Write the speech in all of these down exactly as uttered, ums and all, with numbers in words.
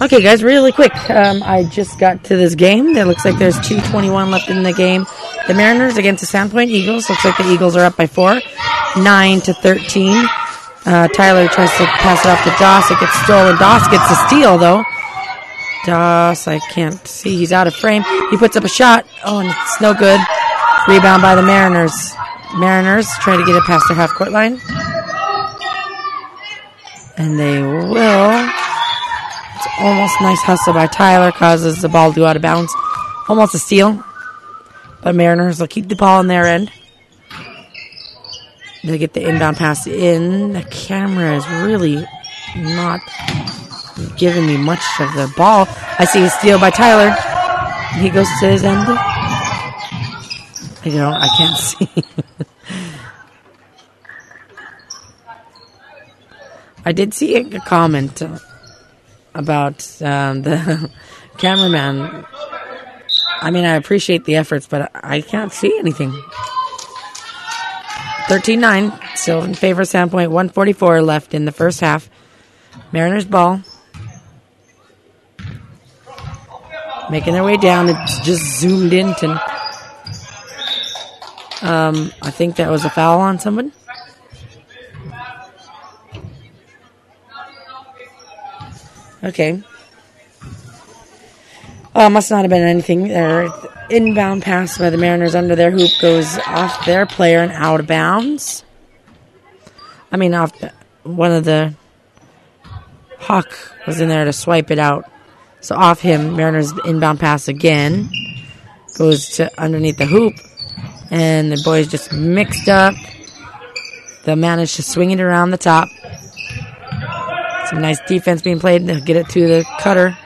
Okay, guys, really quick. Um, I just got to this game. It looks like there's two twenty-one left in the game. The Mariners against the Sandpoint Eagles. Looks like the Eagles are up by four, nine to thirteen. Uh, Tyler tries to pass it off to Doss. It gets stolen. Doss gets the steal, though. Doss, I can't see. He's out of frame. He puts up a shot. Oh, and it's no good. Rebound by the Mariners. Mariners try to get it past their half-court line. And they will. It's almost nice hustle by Tyler. Causes the ball to go out of bounds. Almost a steal. But Mariners will keep the ball on their end. They get the inbound pass in. The camera is really not giving me much of the ball. I see a steal by Tyler. He goes to his end. You know, I can't see. I did see a comment about um, the cameraman. I mean, I appreciate the efforts, but I can't see anything. thirteen nine, still in favor of Sandpoint. one forty-four left in the first half. Mariners ball. Making their way down. It's just zoomed in to... Um, I think that was a foul on someone. Okay. Uh, must not have been anything there. Inbound pass by the Mariners under their hoop goes off their player and out of bounds. I mean, off the, one of the... Hawk was in there to swipe it out. So off him, Mariners inbound pass again. Goes to underneath the hoop. And the boys just mixed up. They'll manage to swing it around the top. Some nice defense being played. They'll get it to the cutter.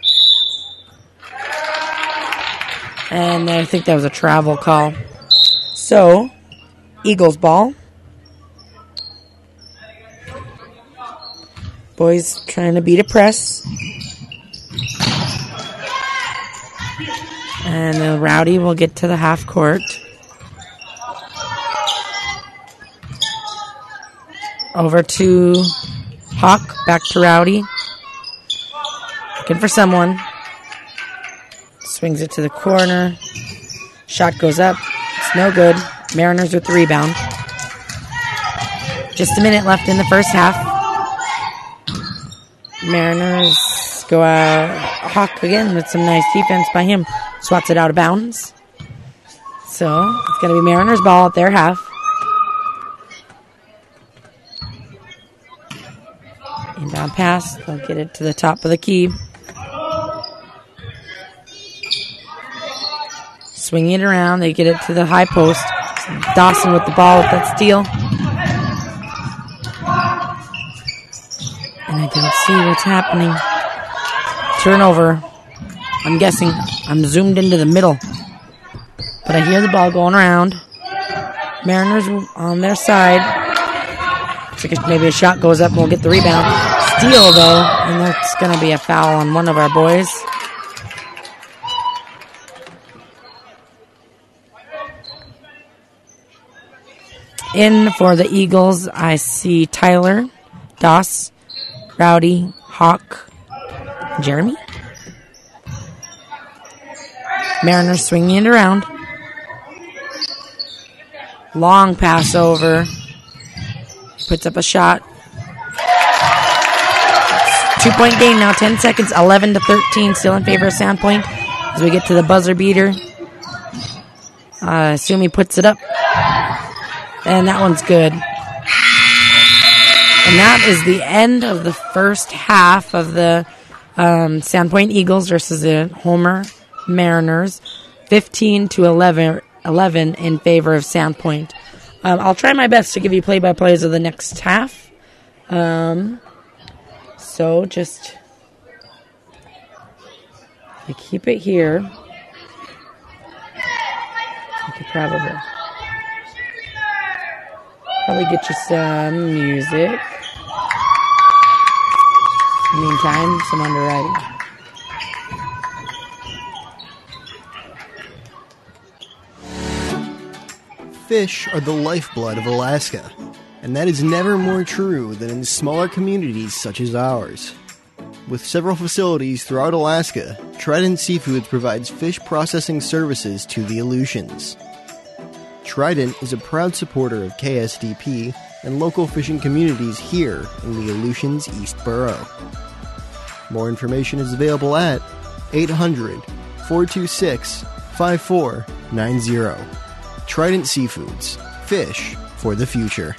And I think that was a travel call. So, Eagles ball. Boys trying to beat a press. And the Rowdy will get to the half court. Over to Hawk. Back to Rowdy. Looking for someone. Swings it to the corner. Shot goes up. It's no good. Mariners with the rebound. Just a minute left in the first half. Mariners go out. Hawk again with some nice defense by him. Swats it out of bounds. So it's going to be Mariners ball at their half. Inbound pass. They'll get it to the top of the key. Swinging it around. They get it to the high post. Dawson with the ball with that steal. And I don't see what's happening. Turnover. I'm guessing. I'm zoomed into the middle. But I hear the ball going around. Mariners on their side. Looks like maybe a shot goes up and we'll get the rebound. Steal, though. And that's going to be a foul on one of our boys. In for the Eagles, I see Tyler, Doss, Rowdy, Hawk, Jeremy. Mariners swinging it around. Long pass over. Puts up a shot. Two-point game now, ten seconds, eleven to thirteen, still in favor of Sandpoint. As we get to the buzzer beater. I uh, assume he puts it up. And that one's good. And that is the end of the first half of the um, Sandpoint Eagles versus the Homer Mariners. fifteen to eleven, eleven in favor of Sandpoint. Um, I'll try my best to give you play-by-plays of the next half. Um, so just you keep it here. You could probably... Probably get you some music. Meantime, some underwriting. Fish are the lifeblood of Alaska, and that is never more true than in smaller communities such as ours. With several facilities throughout Alaska, Trident Seafoods provides fish processing services to the Aleutians. Trident is a proud supporter of K S D P and local fishing communities here in the Aleutians East Borough. More information is available at eight hundred, four two six, five four nine zero. Trident Seafoods. Fish for the future.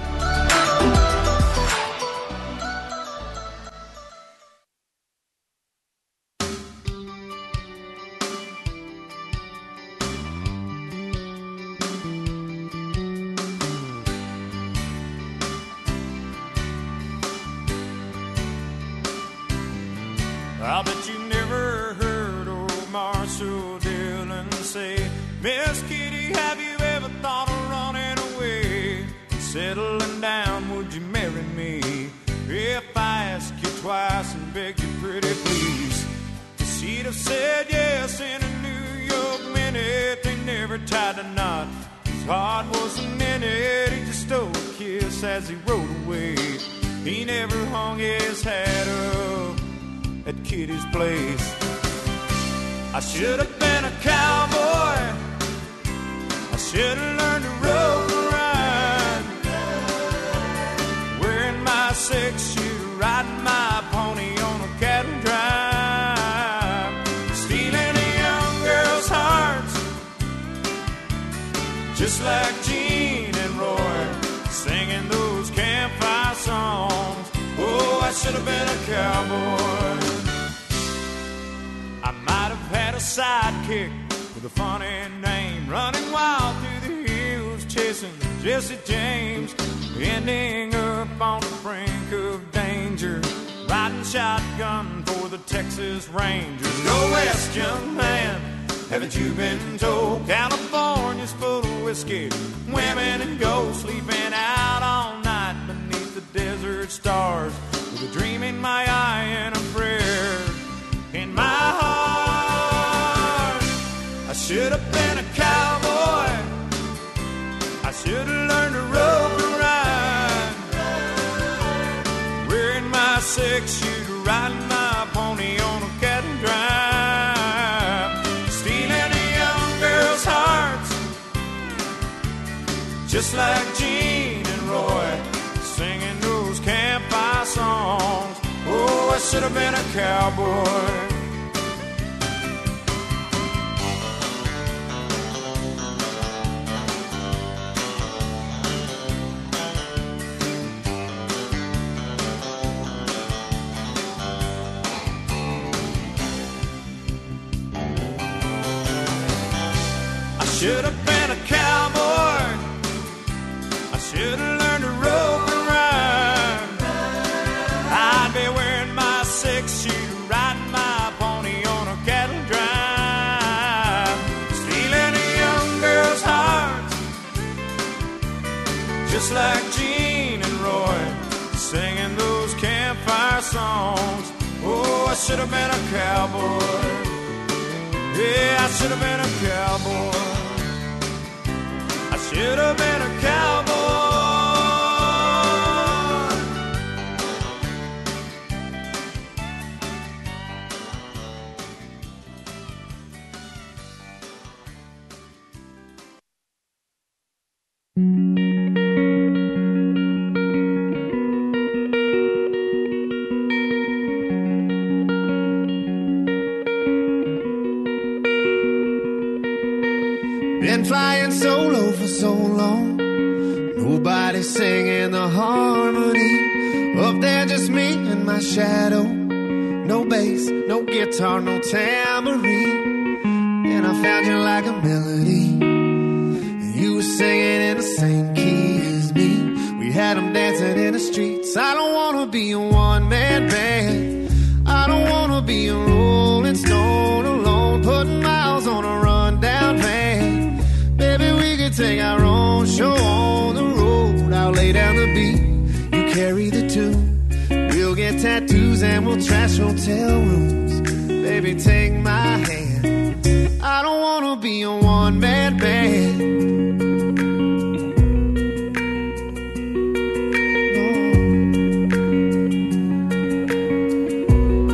I bet you never heard old Marshall Dillon say, Miss Kitty, have you ever thought of running away? Settling down, would you marry me? If I ask you twice and beg you pretty please. She'd have said yes in a New York minute. They never tied a knot. His heart wasn't in it. He just stole a kiss as he rode away. He never hung his hat up at Kitty's place. I should have been a cowboy. I should have learned to rope and ride, wearing my six-shooter, riding my pony on a cattle drive, stealing a young girl's hearts, just like Gene and Roy, singing those campfire songs. Oh, I should have been a cowboy. I might have had a sidekick with a funny name, running wild through the hills, chasing Jesse James, ending up on the brink of danger, riding shotgun for the Texas Rangers. Go west, young man, haven't you been told? California's full of whiskey, women and gold, sleeping out all night beneath the desert stars, with a dream in my eye and a prayer in my heart. I should have been a cowboy. I should have learned to rope and ride, wearing my six-shooter, riding my pony on a cattle drive, stealing a young girl's hearts, just like Gene and Roy, singing those campfire songs. Oh, I should have been a cowboy. I should have been a cowboy. I should have learned to rope and ride. I'd be wearing my six-shooter, riding my pony on a cattle drive, stealing a young girl's heart, just like Gene and Roy, singing those campfire songs. Oh, I should have been a cowboy. Yeah, I should have been a cowboy. I should have been a cowboy. Been flying solo for so long, nobody singing the harmony. Up there just me and my shadow, no bass, no guitar, no tambourine. And I found you like a melody, and you were singing in the same key as me. We had them dancing in the streets. I don't wanna be a one-man band, I don't wanna be a rolling stone alone, putting miles on a rundown van. Baby, we could take our own show on the road. I'll lay down the beat, you carry the tune. We'll get tattoos and we'll trash hotel rooms. Baby, take my hand, I don't wanna be a one-man band. No.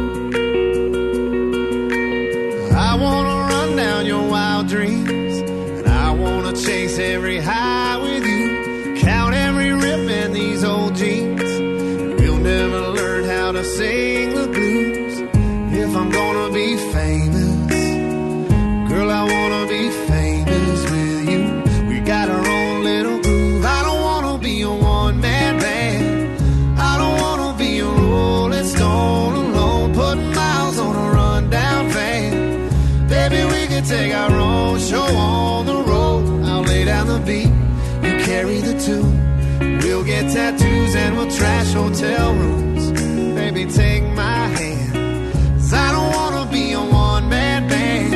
sing the blues. If I'm gonna be famous, girl, I wanna be famous with you. We got our own little groove. I don't wanna be a one-man band. I don't wanna be a Rolling Stone alone, putting miles on a rundown van. Baby, we can take our own show on the road. I'll lay down the beat, you carry the tune. We'll get tattoos and we'll trash hotel rooms. Baby, take my hand, 'cause I don't wanna be a one-man band.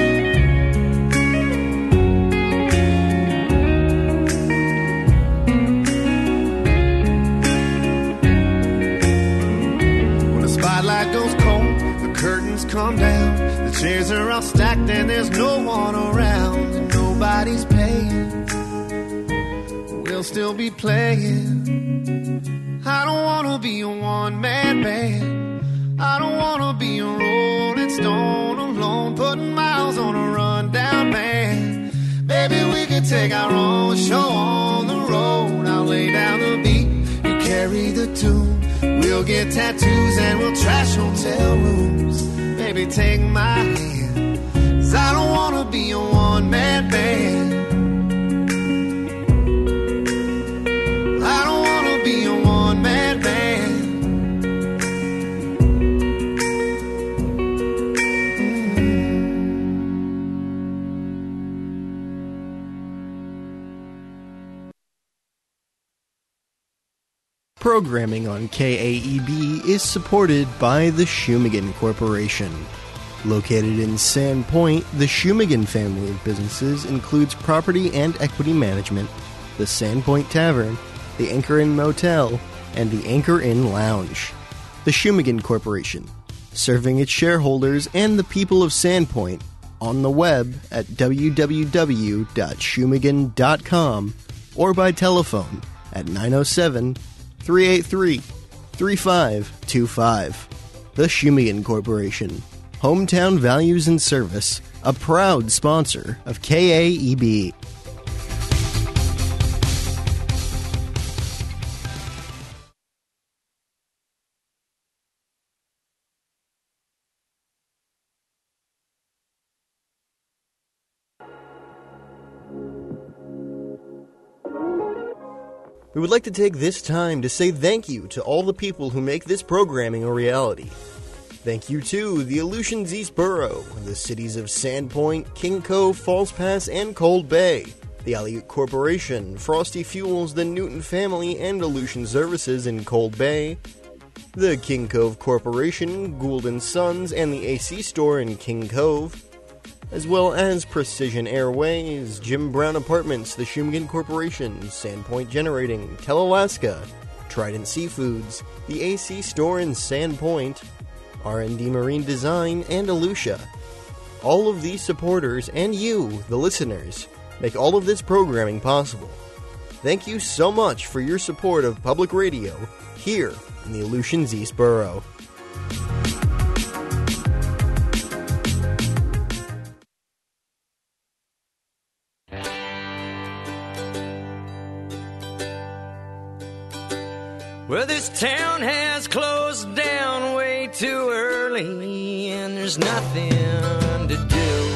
When the spotlight goes cold, the curtains come down, the chairs are all stacked and there's no one around, and nobody's paying. We'll still be playing. I don't wanna be a one-man band. I don't wanna be a Rolling Stone alone, putting miles on a rundown van. Baby, we could take our own show on the road. I'll lay down the beat, you carry the tune. We'll get tattoos and we'll trash hotel rooms. Baby, take my hand, 'cause I don't wanna be a one-man band. Programming on K A E B is supported by the Shumagen Corporation. Located in Sandpoint, the Shumagen family of businesses includes property and equity management, the Sandpoint Tavern, the Anchor Inn Motel, and the Anchor Inn Lounge. The Shumagen Corporation, serving its shareholders and the people of Sandpoint on the web at w w w dot shumagen dot com or by telephone at nine oh seven, three eight three, three five two five. The Shumagen Corporation, hometown values and service, a proud sponsor of K A E B. We would like to take this time to say thank you to all the people who make this programming a reality. Thank you to the Aleutians East Borough, the cities of Sandpoint, King Cove, Falls Pass, and Cold Bay, the Aleut Corporation, Frosty Fuels, the Newton family, and Aleutian Services in Cold Bay, the King Cove Corporation, Gould and Sons, and the A C Store in King Cove, as well as Precision Airways, Jim Brown Apartments, the Shumagen Corporation, Sandpoint Generating, Telalaska, Trident Seafoods, the A C Store in Sandpoint, R and D Marine Design, and Aleutian. All of these supporters and you, the listeners, make all of this programming possible. Thank you so much for your support of public radio here in the Aleutians East Borough. Well, this town has closed down way too early, and there's nothing to do.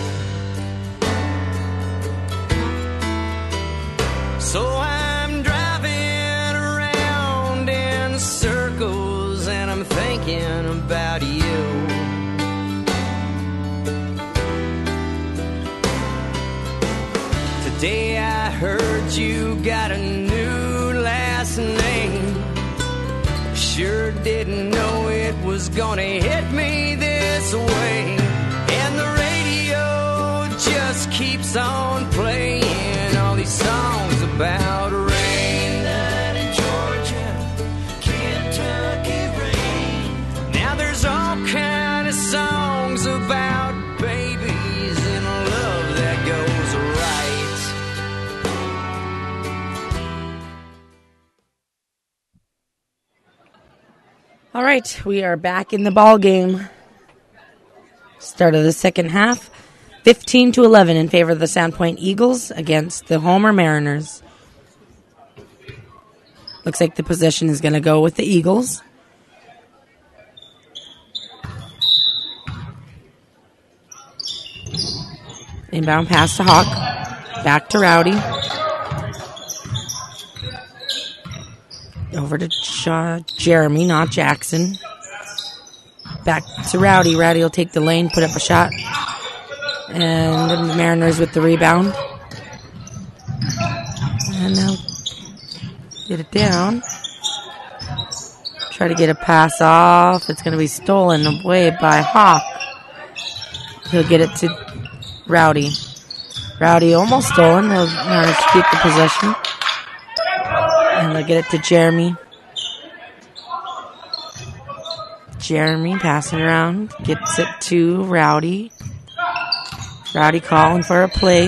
So I'm driving around in circles, and I'm thinking about you. Today I heard you got a new last name. Sure didn't know it was gonna hit me this way. And the radio just keeps on playing all these songs about rain. Night in Georgia, Kentucky rain. Now there's all kind of songs about babies and love that goes right. All right, we are back in the ball game. Start of the second half, fifteen to eleven in favor of the Sandpoint Eagles against the Homer Mariners. Looks like the possession is going to go with the Eagles. Inbound pass to Hawk. Back to Rowdy. Over to Ch- Jeremy, not Jackson. Back to Rowdy. Rowdy will take the lane, put up a shot. And the Mariners with the rebound. And now get it down. Try to get a pass off. It's going to be stolen away by Hawk. He'll get it to Rowdy. Rowdy almost stolen. He'll manage to keep the possession. And they'll get it to Jeremy. Jeremy passing around. Gets it to Rowdy. Rowdy calling for a play.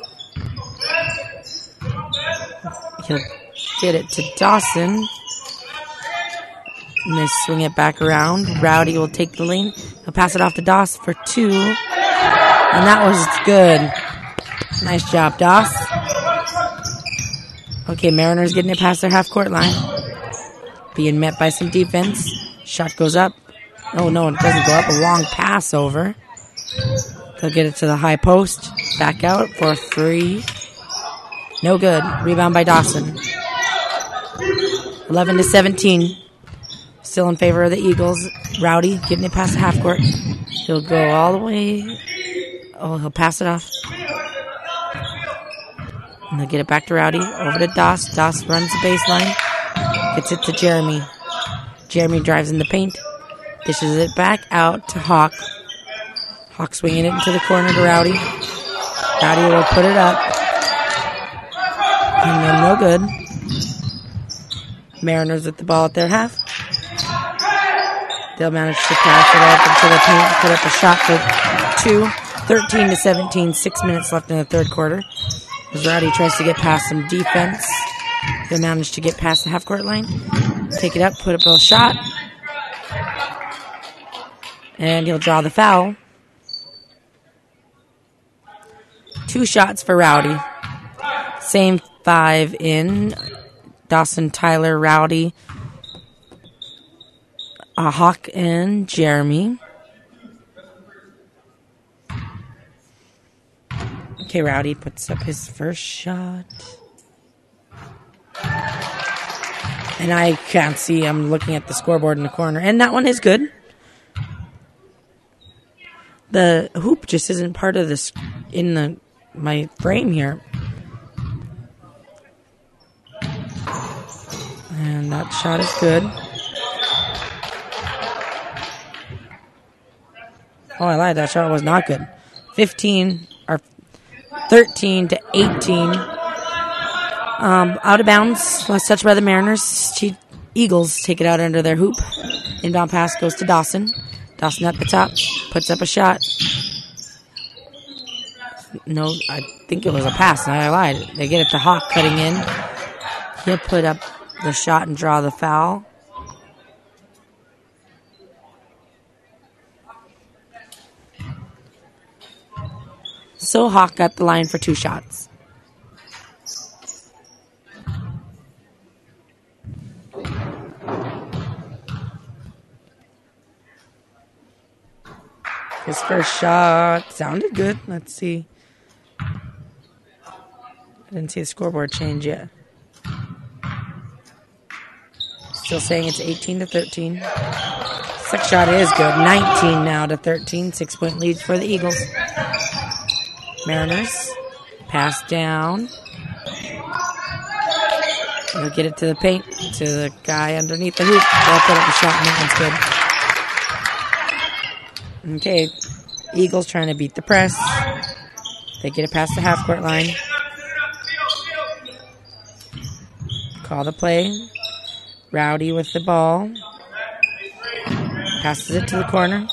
He'll get it to Dawson. And they swing it back around. Rowdy will take the lane. He'll pass it off to Doss for two. And that was good. Nice job, Doss. Okay, Mariners getting it past their half-court line. Being met by some defense. Shot goes up. Oh, no, it doesn't go up. A long pass over. They'll get it to the high post. Back out for three. No good. Rebound by Dawson. eleven to seventeen. Still in favor of the Eagles. Rowdy getting it past the half court. He'll go all the way. Oh, he'll pass it off. And they'll get it back to Rowdy. Over to Doss. Doss runs the baseline. Gets it to Jeremy. Jeremy drives in the paint. Dishes it back out to Hawk. Hawk swinging it into the corner to Rowdy. Rowdy will put it up. And then no good. Mariners with the ball at their half. They'll manage to pass it up into the paint, put up a shot for two. thirteen to seventeen, six minutes left in the third quarter. As Rowdy tries to get past some defense. He'll manage to get past the half-court line. Take it up, put up a shot. And he'll draw the foul. Two shots for Rowdy. Same five in. Dawson, Tyler, Rowdy, uh, Hawk, and Jeremy. Okay, Rowdy puts up his first shot. And I can't see. I'm looking at the scoreboard in the corner. And that one is good. The hoop just isn't part of this in the my frame here. And that shot is good. Oh, I lied. That shot was not good. fifteen or thirteen to eighteen. Um, out of bounds. Last touch by the Mariners. Chief Eagles take it out under their hoop. Inbound pass goes to Dawson. Dawson at the top. Puts up a shot. No, I think it was a pass. I lied. They get it to Hawk cutting in. He'll put up the shot and draw the foul. So Hawk got the line for two shots. His first shot sounded good. Let's see. I didn't see the scoreboard change yet. Still saying it's eighteen to thirteen. Second shot is good. nineteen now to thirteen. Six-point lead for the Eagles. Mariners. Pass down. They'll get it to the paint. To the guy underneath the hoop. They'll put up a shot and that one's good. Okay. Eagles trying to beat the press. They get it past the half-court line. Call the play. Rowdy with the ball. Passes it to the corner.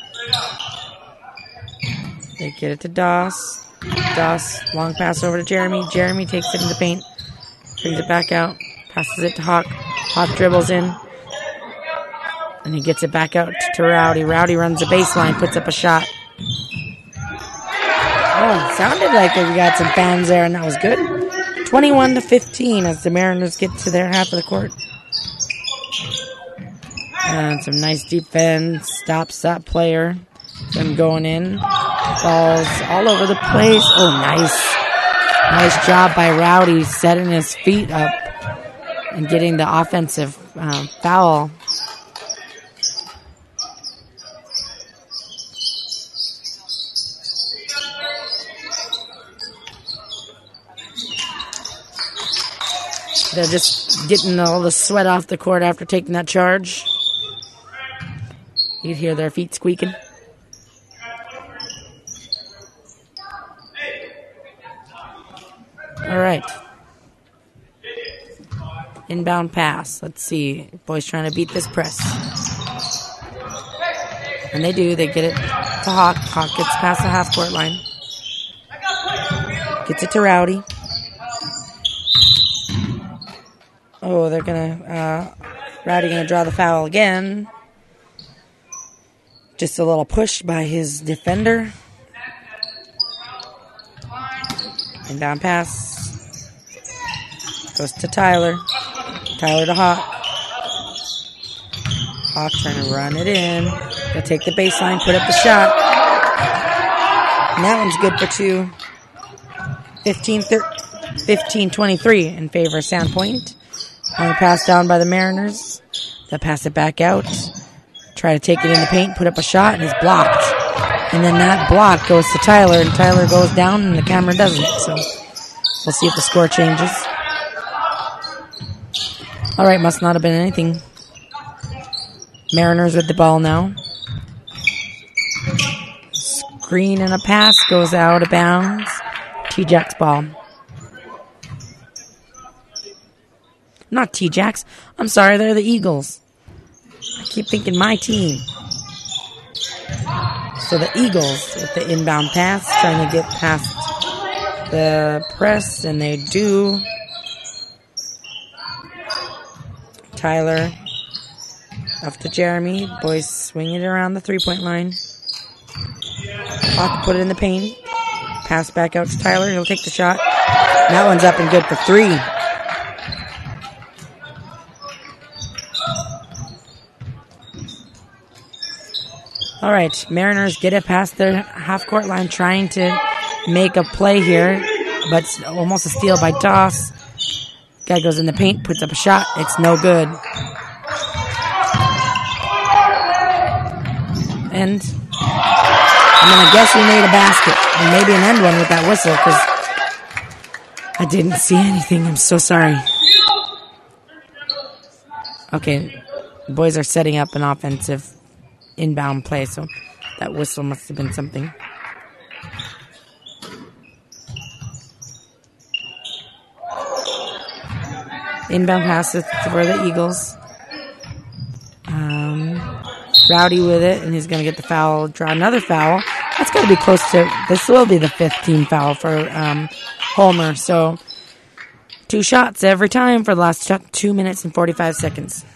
They get it to Doss. Doss, long pass over to Jeremy. Jeremy takes it in the paint. Brings it back out. Passes it to Hawk. Hawk dribbles in. And he gets it back out to Rowdy. Rowdy runs the baseline, puts up a shot. Oh, it sounded like we got some fans there, and that was good. twenty-one to fifteen as the Mariners get to their half of the court. And some nice defense. Stops that player. Them going in. Balls all over the place. Oh, nice. Nice job by Rowdy setting his feet up and getting the offensive uh, foul. They're just getting all the sweat off the court after taking that charge. You can hear their feet squeaking. All right. Inbound pass. Let's see. Boys trying to beat this press. And they do. They get it to Hawk. Hawk gets past the half-court line. Gets it to Rowdy. Oh, they're going to... Uh, Rowdy going to draw the foul again. Just a little push by his defender. Inbound pass. Goes to Tyler. Tyler to Hawk. Hawk trying to run it in. Gonna take the baseline, put up the shot. And that one's good for two. fifteen twenty-three in favor of Sandpoint. On the pass down by the Mariners. They'll pass it back out. Try to take it in the paint, put up a shot, and it's blocked. And then that block goes to Tyler, and Tyler goes down, and the camera doesn't. So we'll see if the score changes. All right, must not have been anything. Mariners with the ball now. Screen and a pass goes out of bounds. T-Jack's ball. Not T-Jacks. I'm sorry, they're the Eagles. I keep thinking my team. So the Eagles with the inbound pass, trying to get past the press, and they do. Tyler off to Jeremy. Boys swing it around the three-point line. Hawk put it in the paint. Pass back out to Tyler. He'll take the shot. That one's up and good for three. All right, Mariners get it past their half-court line, trying to make a play here, but it's almost a steal by Doss. Guy goes in the paint, puts up a shot. It's no good. And I'm going to guess we made a basket, and maybe an end one with that whistle, because I didn't see anything. I'm so sorry. Okay, the boys are setting up an offensive inbound play, so that whistle must have been something. Inbound pass for the Eagles. Um, Rowdy with it, and he's going to get the foul, draw another foul. That's got to be close to, this will be the fifth team foul for um, Homer. So two shots every time for the last two minutes and forty-five seconds.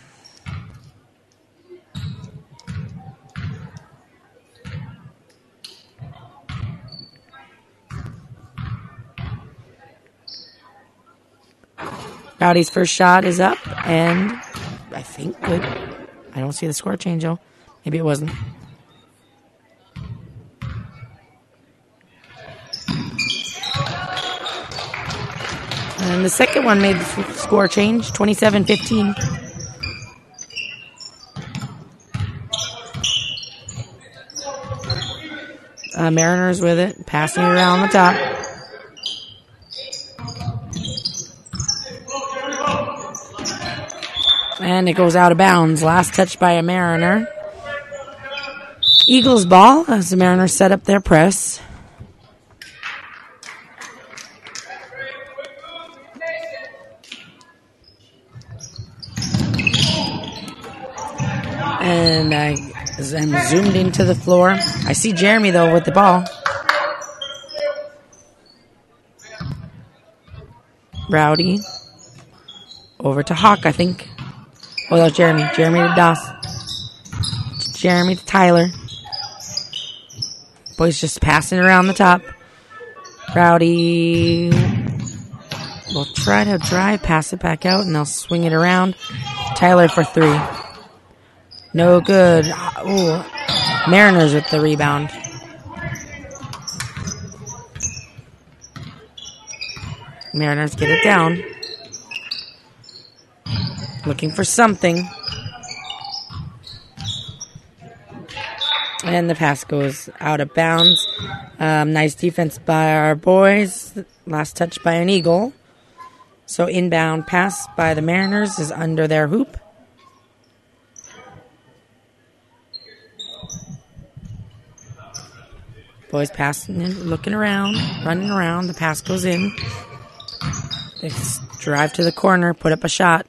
Rowdy's first shot is up, and I think good. I don't see the score change, though. Maybe it wasn't. And the second one made the score change, twenty-seven fifteen. Uh, Mariners with it, passing it around the top. And it goes out of bounds. Last touch by a Mariner. Eagles ball as the Mariners set up their press. And I am zoomed into the floor. I see Jeremy, though, with the ball. Rowdy. Over to Hawk, I think. Oh, that was Jeremy. Jeremy to Doss. Jeremy to Tyler. Boys just passing around the top. Rowdy will try to drive, pass it back out, and they'll swing it around. Tyler for three. No good. Ooh. Mariners with the rebound. Mariners get it down. Looking for something. And the pass goes out of bounds. Um, nice defense by our boys. Last touch by an Eagle. So inbound pass by the Mariners is under their hoop. Boys passing and looking around, running around. The pass goes in. They drive to the corner, put up a shot.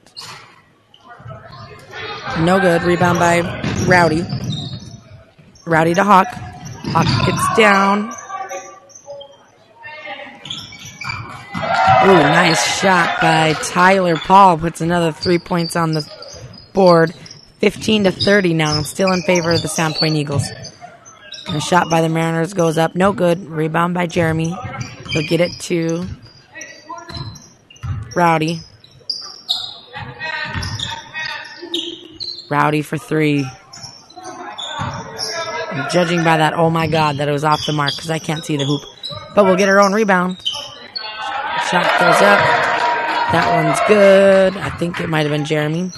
No good. Rebound by Rowdy. Rowdy to Hawk. Hawk gets down. Ooh, nice shot by Tyler Paul. Puts another three points on the board. fifteen to thirty now. Still in favor of the Sandpoint Eagles. And a shot by the Mariners goes up. No good. Rebound by Jeremy. He'll get it to Rowdy. Rowdy for three. I'm judging by that, oh my God, that it was off the mark because I can't see the hoop. But we'll get our own rebound. Shot goes up. That one's good. I think it might have been Jeremy.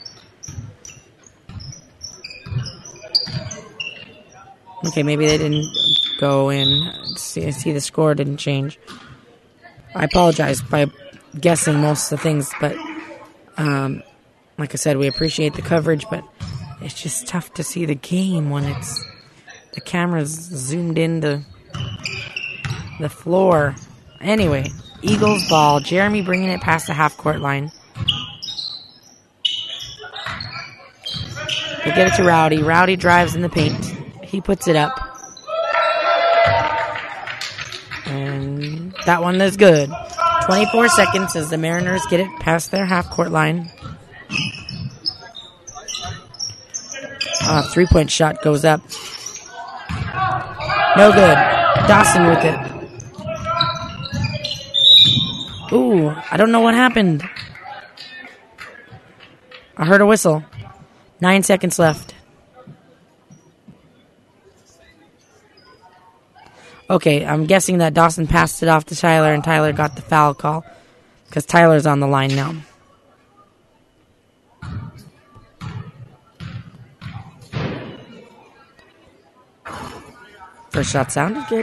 Okay, maybe they didn't go in. See, see the score didn't change. I apologize by guessing most of the things, but um, like I said, we appreciate the coverage, but it's just tough to see the game when it's the camera's zoomed into the floor. Anyway, Eagles ball. Jeremy bringing it past the half-court line. They get it to Rowdy. Rowdy drives in the paint. He puts it up. And that one is good. twenty-four seconds as the Mariners get it past their half-court line. Uh, three-point shot goes up. No good. Dawson with it. Ooh, I don't know what happened. I heard a whistle. Nine seconds left. Okay, I'm guessing that Dawson passed it off to Tyler and Tyler got the foul call because Tyler's on the line now. First shot sounded good.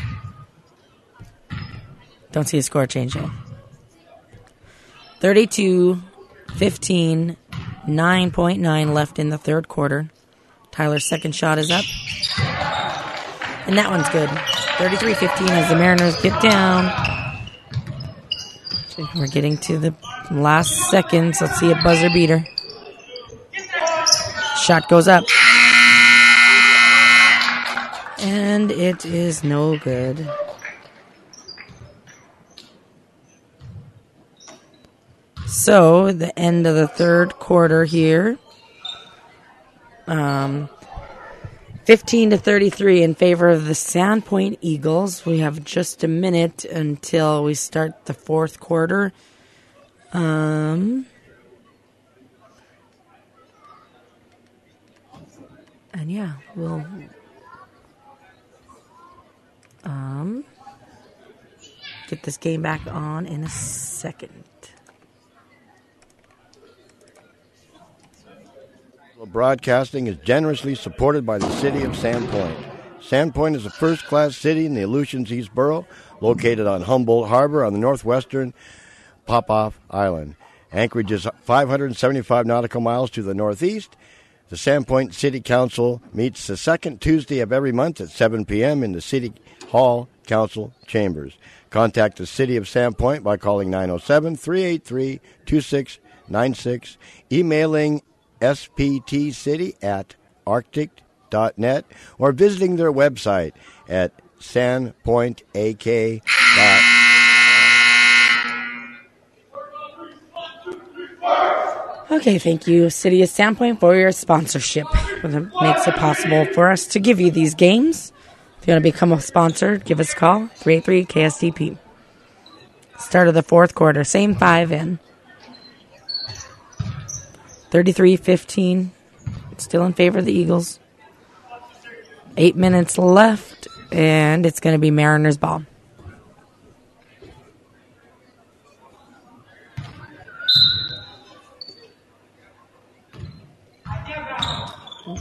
Don't see a score change yet. thirty-two fifteen, nine point nine left in the third quarter. Tyler's second shot is up. And that one's good. thirty-three fifteen as the Mariners get down. We're getting to the last seconds. Let's see a buzzer beater. Shot goes up. And it is no good. So, the end of the third quarter here. Um, fifteen to thirty-three in favor of the Sandpoint Eagles. We have just a minute until we start the fourth quarter. Um, and yeah, we'll um, get this game back on in a second. Broadcasting is generously supported by the city of Sandpoint. Sandpoint is a first-class city in the Aleutians East Borough, located on Humboldt Harbor on the northwestern Popoff Island. Anchorage is five hundred seventy-five nautical miles to the northeast. The Sandpoint City Council meets the second Tuesday of every month at seven p.m. in the City Hall Council Chambers. Contact the City of Sandpoint by calling nine oh seven, three eight three, two six nine six, emailing S P T city at arctic dot net, or visiting their website at sandpoint a k dot net. Okay, thank you, City of Sandpoint, for your sponsorship. That makes it possible for us to give you these games. If you want to become a sponsor, give us a call, three eight three K S T P. Start of the fourth quarter, same five in. thirty-three fifteen, still in favor of the Eagles. Eight minutes left, and it's going to be Mariners ball.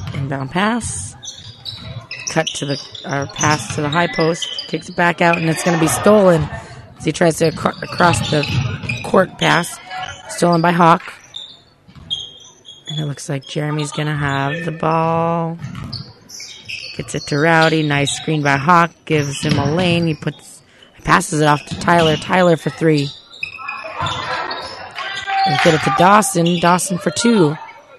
Inbound pass. Cut to the or pass to the high post. Kicks it back out, and it's going to be stolen as he tries to ac- across the court pass. Stolen by Hawk. And it looks like Jeremy's going to have the ball. Gets it to Rowdy. Nice screen by Hawk. Gives him a lane. He puts passes it off to Tyler. Tyler for three. And get it to Dawson. Dawson for two.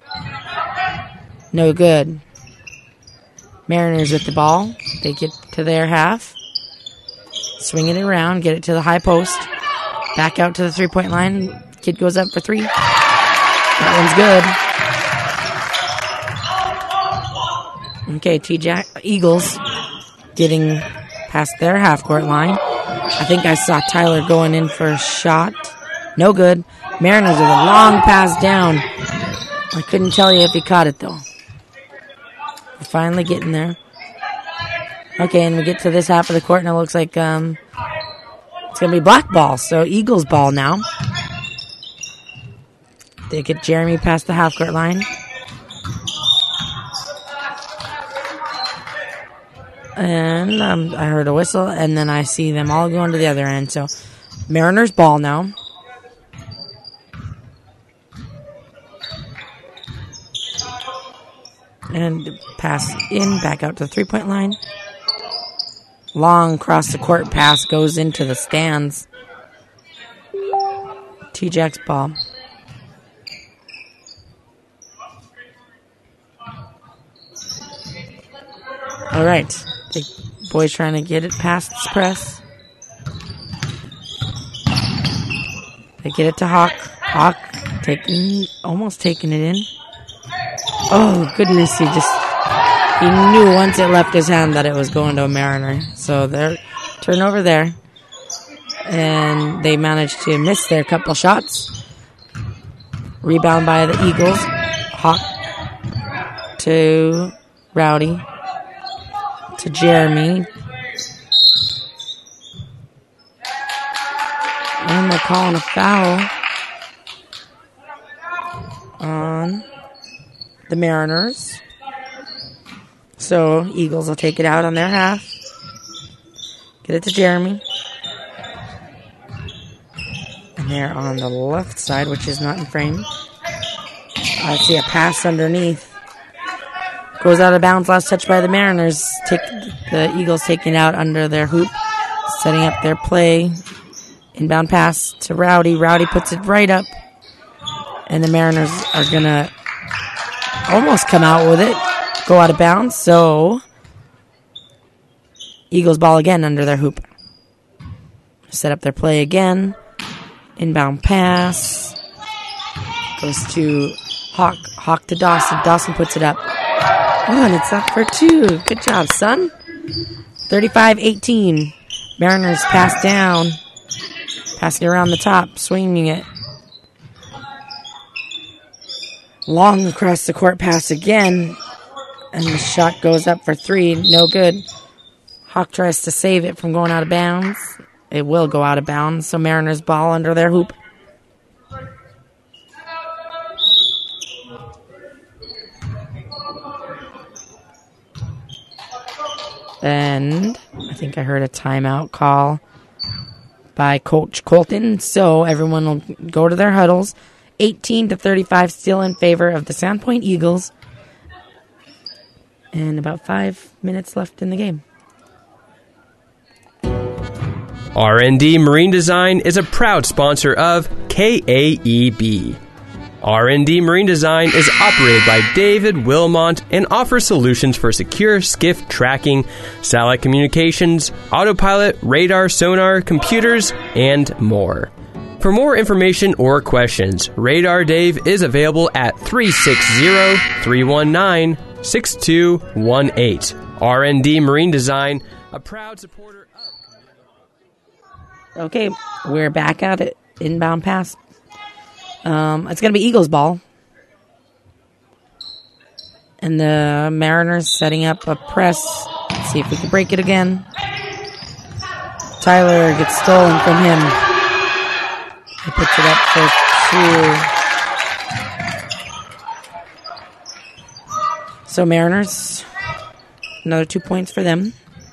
No good. Mariners with the ball. They get to their half. Swing it around. Get it to the high post. Back out to the three-point line. Kid goes up for three. That one's good. Okay, T-Jack Eagles getting past their half-court line. I think I saw Tyler going in for a shot. No good. Mariners with a long pass down. I couldn't tell you if he caught it, though. We're finally getting there. Okay, and we get to this half of the court, and it looks like um, it's going to be black ball. So Eagles ball now. They get Jeremy past the half-court line. And um, I heard a whistle, and then I see them all going to the other end. So Mariners ball now. And pass in, back out to the three-point line. Long cross the court pass goes into the stands. T-Jack's ball. All right. The boys trying to get it past this press. They get it to Hawk. Hawk taking, almost taking it in. Oh, goodness, he just, he knew once it left his hand that it was going to a Mariner. So they're turnover there. And they managed to miss their couple shots. Rebound by the Eagles. Hawk to Rowdy. To Jeremy. And they're calling a foul on the Mariners. So Eagles will take it out on their half. Get it to Jeremy. And they're on the left side, which is not in frame. I see a pass underneath. Goes out of bounds. Last touch by the Mariners. Take the Eagles taking it out under their hoop. Setting up their play. Inbound pass to Rowdy. Rowdy puts it right up. And the Mariners are going to almost come out with it. Go out of bounds. So Eagles ball again under their hoop. Set up their play again. Inbound pass. Goes to Hawk. Hawk to Dawson. Dawson puts it up. Oh, and it's up for two. Good job, son. thirty-five eighteen. Mariners pass down. Passing around the top. Swinging it. Long across the court pass again. And the shot goes up for three. No good. Hawk tries to save it from going out of bounds. It will go out of bounds. So Mariners ball under their hoop. And I think I heard a timeout call by Coach Colton. So everyone will go to their huddles. eighteen to thirty-five still in favor of the Sandpoint Eagles. And about five minutes left in the game. R and D Marine Design is a proud sponsor of K A E B. R and D Marine Design is operated by David Wilmont and offers solutions for secure skiff tracking, satellite communications, autopilot, radar, sonar, computers, and more. For more information or questions, Radar Dave is available at three six zero, three one nine, six two one eight. R and D Marine Design, a proud supporter of... Okay, we're back at it. Inbound pass. Um, it's going to be Eagles ball. And the Mariners setting up a press. Let's see if we can break it again. Tyler gets stolen from him. He puts it up for two. So Mariners, another two points for them.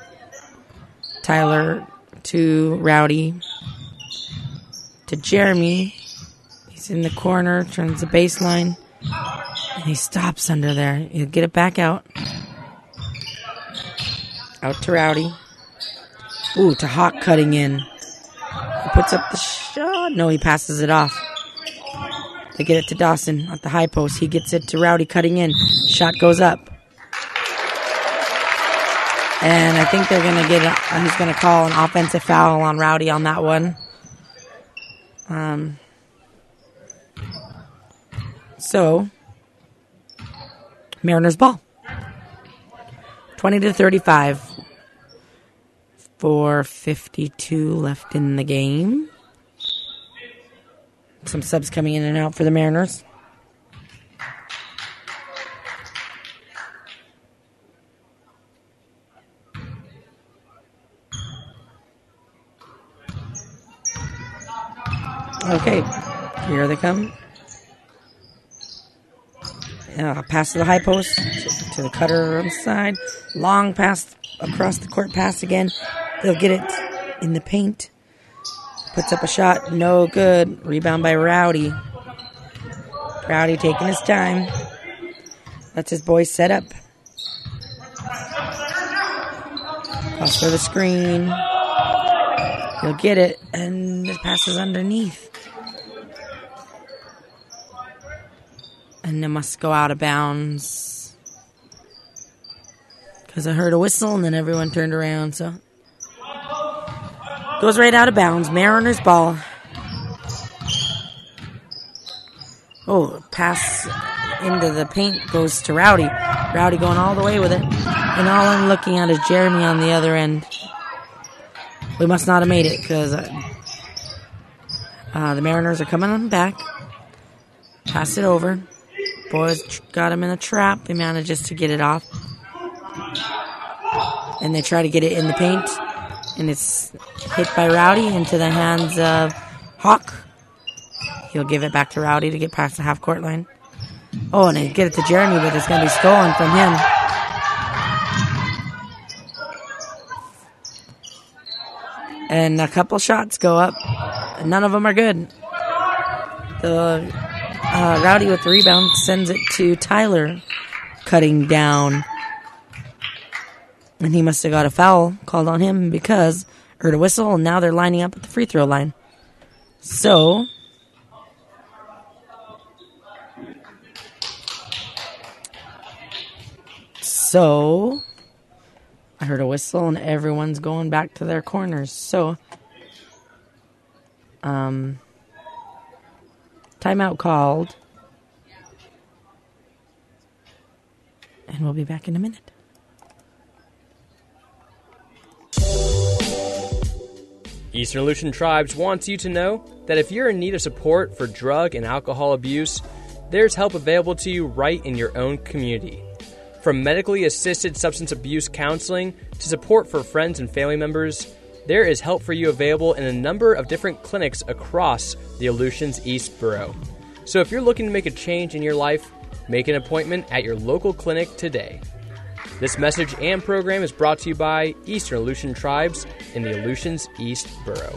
Tyler to Rowdy to Jeremy. He's in the corner, turns the baseline, and he stops under there. He'll get it back out. Out to Rowdy. Ooh, to Hawk cutting in. He puts up the shot. No, he passes it off. They get it to Dawson at the high post. He gets it to Rowdy cutting in. Shot goes up. And I think they're going to get a, he's going to call an offensive foul on Rowdy on that one. Um. So, Mariners ball. twenty to thirty-five. four fifty-two left in the game. Some subs coming in and out for the Mariners. Okay, here they come. Uh, pass to the high post, to, to the cutter on the side. Long pass across the court pass again. They'll get it in the paint. Puts up a shot, no good. Rebound by Rowdy. Rowdy taking his time. Lets his boys set up. Cross for the screen. He'll get it, and it passes underneath. And it must go out of bounds. Because I heard a whistle, and then everyone turned around, so... Goes right out of bounds. Mariners ball. Oh, pass into the paint goes to Rowdy. Rowdy going all the way with it. And all I'm looking at is Jeremy on the other end. We must not have made it because uh, uh, the Mariners are coming back. Pass it over. Boys got him in a trap. He manages to get it off. And they try to get it in the paint. And it's hit by Rowdy into the hands of Hawk. He'll give it back to Rowdy to get past the half-court line. Oh, and they get it to Jeremy, but it's going to be stolen from him. And a couple shots go up. None of them are good. The uh, Rowdy with the rebound sends it to Tyler, cutting down. And he must have got a foul called on him because heard a whistle, and now they're lining up at the free throw line. So, so I heard a whistle, and everyone's going back to their corners. So, um, timeout called, and we'll be back in a minute. Eastern Aleutian Tribes wants you to know that if you're in need of support for drug and alcohol abuse, there's help available to you right in your own community. From medically assisted substance abuse counseling to support for friends and family members, there is help for you available in a number of different clinics across the Aleutians East Borough. So if you're looking to make a change in your life, make an appointment at your local clinic today. This message and program is brought to you by Eastern Aleutian Tribes in the Aleutians East Borough.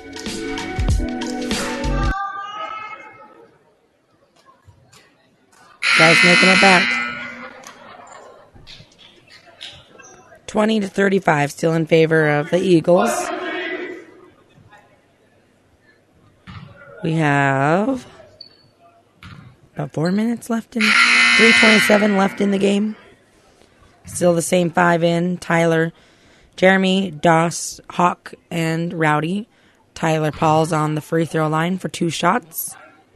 Guys making it back. twenty to thirty-five, still in favor of the Eagles. We have about four minutes left in, three twenty-seven left in the game. Still the same five in. Tyler, Jeremy, Doss, Hawk, and Rowdy. Tyler Paul's on the free throw line for two shots.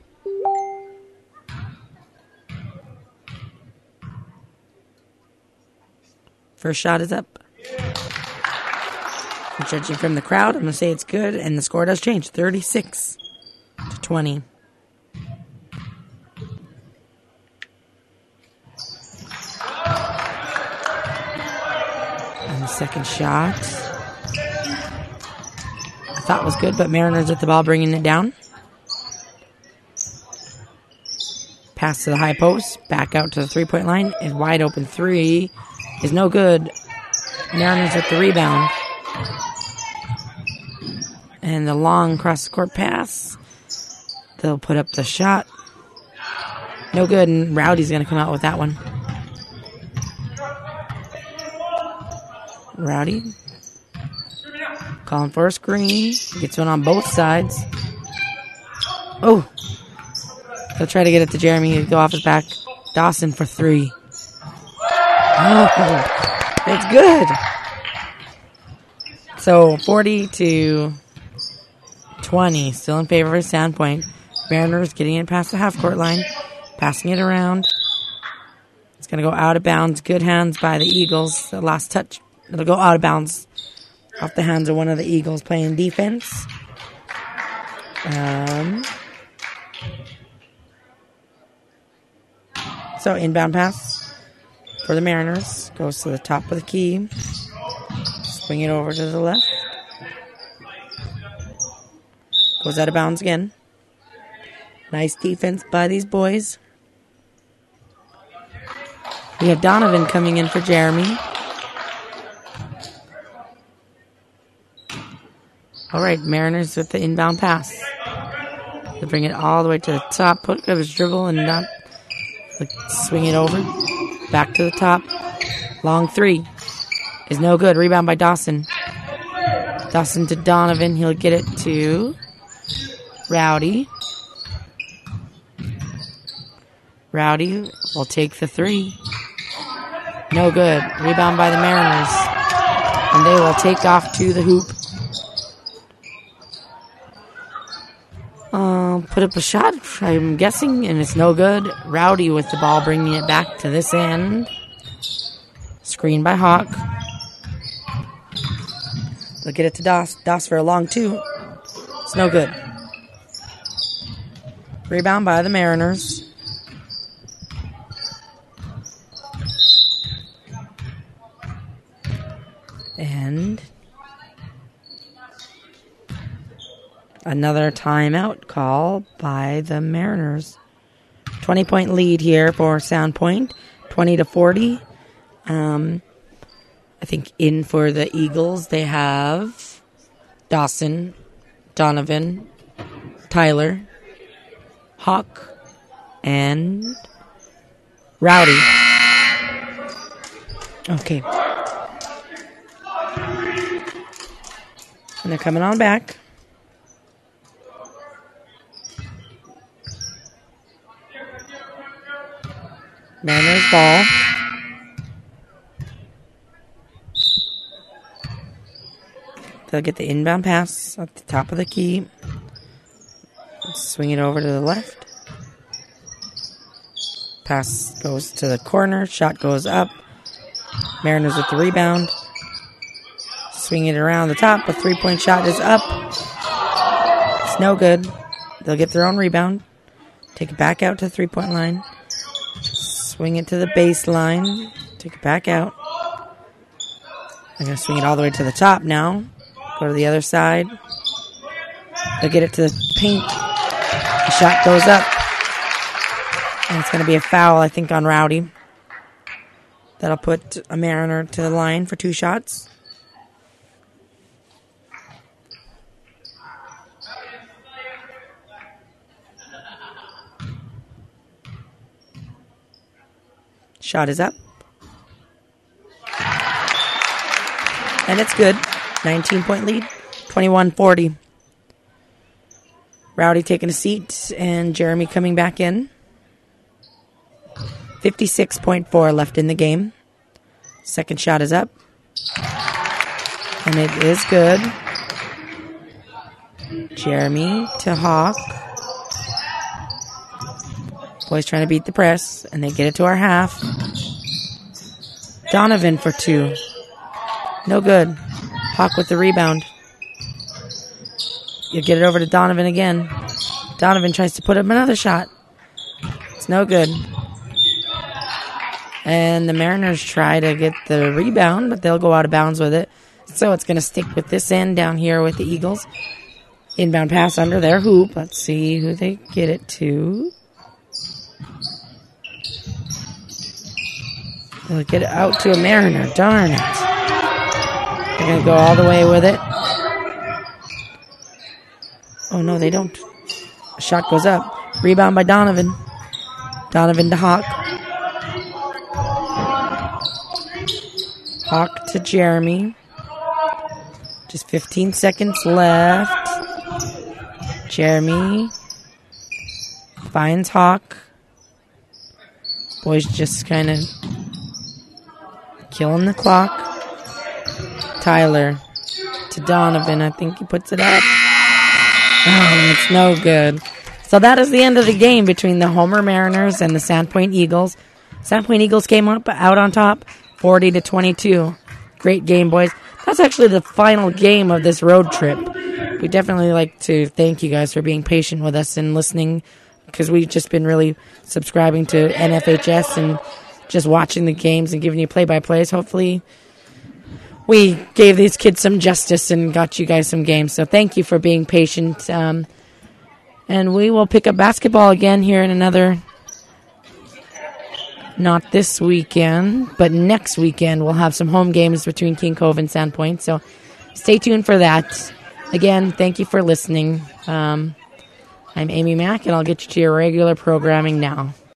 First shot is up. Judging from the crowd, I'm going to say it's good, and the score does change. thirty-six to twenty. And the second shot, I thought was good, but Mariners with the ball bringing it down. Pass to the high post. Back out to the three-point line. And wide open three is no good. Mariners with the rebound. And the long cross-court pass. They'll put up the shot. No good, and Rowdy's going to come out with that one. Rowdy. Calling for a screen. Gets one on both sides. Oh. He'll try to get it to Jeremy. He'll go off his back. Dawson for three. Oh, it's good. So, forty to twenty. Still in favor of Sandpoint. Mariners getting it past the half-court line. Passing it around. It's going to go out of bounds. Good hands by the Eagles. The last touch. It'll go out of bounds. Off the hands of one of the Eagles playing defense. Um... So, inbound pass for the Mariners. Goes to the top of the key. Swing it over to the left. Goes out of bounds again. Nice defense by these boys. We have Donovan coming in for Jeremy. All right, Mariners with the inbound pass. They bring it all the way to the top. Put up his dribble and not... Swing it over. Back to the top. Long three. Is no good. Rebound by Dawson. Dawson to Donovan. He'll get it to Rowdy. Rowdy will take the three. No good. Rebound by the Mariners. And they will take off to the hoop. Uh, put up a shot, I'm guessing, and it's no good. Rowdy with the ball, bringing it back to this end. Screen by Hawk. They'll get it to Doss. Doss for a long two. It's no good. Rebound by the Mariners. And... another timeout call by the Mariners. twenty-point lead here for Sandpoint. twenty to forty. Um, I think in for the Eagles, they have Dawson, Donovan, Tyler, Hawk, and Rowdy. Okay. And they're coming on back. Mariners ball. They'll get the inbound pass at the top of the key. Swing it over to the left. Pass goes to the corner. Shot goes up. Mariners with the rebound. Swing it around the top. A three-point shot is up. It's no good. They'll get their own rebound. Take it back out to the three-point line. Swing it to the baseline. Take it back out. I'm going to swing it all the way to the top now. Go to the other side. They'll get it to the paint. The shot goes up. And it's going to be a foul, I think, on Rowdy. That'll put a Mariner to the line for two shots. Shot is up. And it's good. nineteen-point lead. twenty-one forty. Rowdy taking a seat and Jeremy coming back in. fifty-six point four left in the game. Second shot is up. And it is good. Jeremy to Hawk. Boys trying to beat the press, and they get it to our half. Donovan for two. No good. Hawk with the rebound. You get it over to Donovan again. Donovan tries to put up another shot. It's no good. And the Mariners try to get the rebound, but they'll go out of bounds with it. So it's going to stick with this end down here with the Eagles. Inbound pass under their hoop. Let's see who they get it to. They'll get it out to a Mariner. Darn it. They're going to go all the way with it. Oh, no, they don't. A shot goes up. Rebound by Donovan. Donovan to Hawk. Hawk to Jeremy. Just fifteen seconds left. Jeremy finds Hawk. Boys just kind of killing the clock. Tyler to Donovan. I think he puts it up. Oh, it's no good. So that is the end of the game between the Homer Mariners and the Sandpoint Eagles. Sandpoint Eagles came up out on top, forty to twenty-two. Great game, boys. That's actually the final game of this road trip. We definitely like to thank you guys for being patient with us and listening, because we've just been really subscribing to N F H S and just watching the games and giving you play-by-plays. Hopefully we gave these kids some justice and got you guys some games. So thank you for being patient. Um, and we will pick up basketball again here in another, not this weekend, but next weekend. We'll have some home games between King Cove and Sandpoint. So stay tuned for that. Again, thank you for listening. Um, I'm Amy Mack, and I'll get you to your regular programming now.